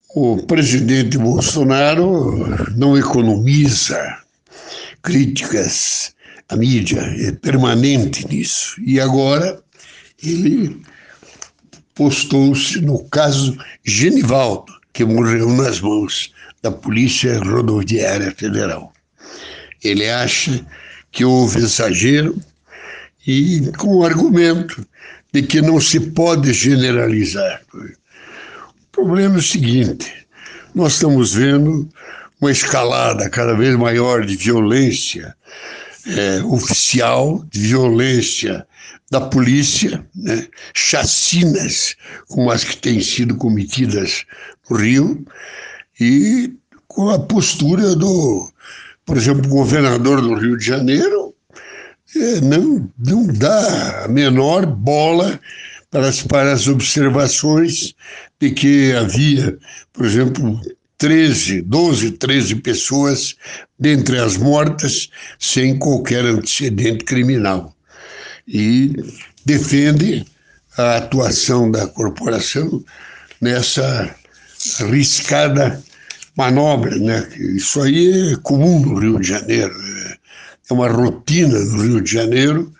O presidente Bolsonaro não economiza críticas à mídia, é permanente nisso. E agora ele postou-se no caso Genivaldo, que morreu nas mãos da Polícia Rodoviária Federal. Ele acha que houve exagero e com o argumento de que não se pode generalizar. O problema é o seguinte: nós estamos vendo uma escalada cada vez maior de violência oficial, de violência da polícia, né? Chacinas como as que têm sido cometidas no Rio, e com a postura do, por exemplo, o governador do Rio de Janeiro não dá a menor bola para as observações de que havia, por exemplo, 12, 13 pessoas dentre as mortas sem qualquer antecedente criminal. E defende a atuação da corporação nessa arriscada manobra, né? Isso aí é comum no Rio de Janeiro, é uma rotina no Rio de Janeiro,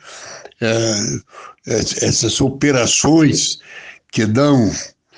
essas operações que dão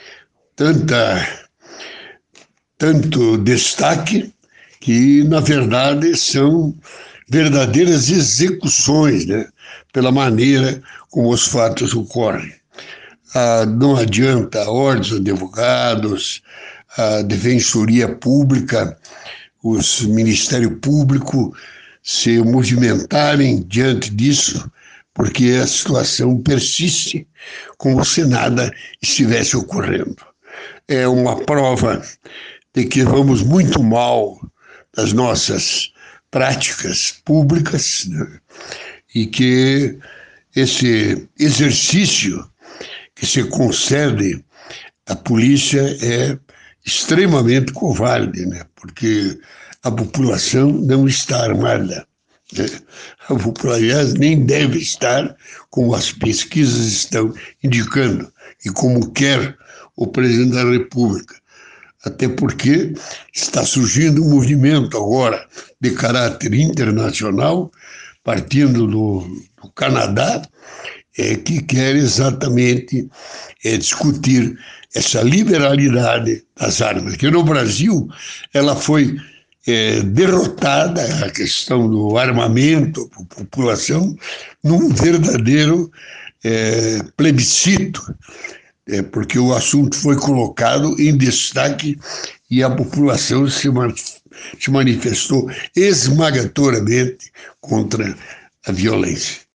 tanto destaque que, na verdade, são verdadeiras execuções, né? Pela maneira como os fatos ocorrem. Não adianta a ordem dos advogados, a Defensoria Pública, os Ministério Público se movimentarem diante disso, porque a situação persiste como se nada estivesse ocorrendo. É uma prova de que vamos muito mal nas nossas práticas públicas, né? E que esse exercício que se concede à polícia é extremamente covarde, né? Porque a população não está armada, né? A população nem deve estar, como as pesquisas estão indicando, e como quer o presidente da República. Até porque está surgindo um movimento agora de caráter internacional, partindo do Canadá, que quer exatamente discutir essa liberalidade das armas, que no Brasil ela foi derrotada, a questão do armamento para a população, num verdadeiro plebiscito, porque o assunto foi colocado em destaque e a população se manifestou esmagadoramente contra a violência.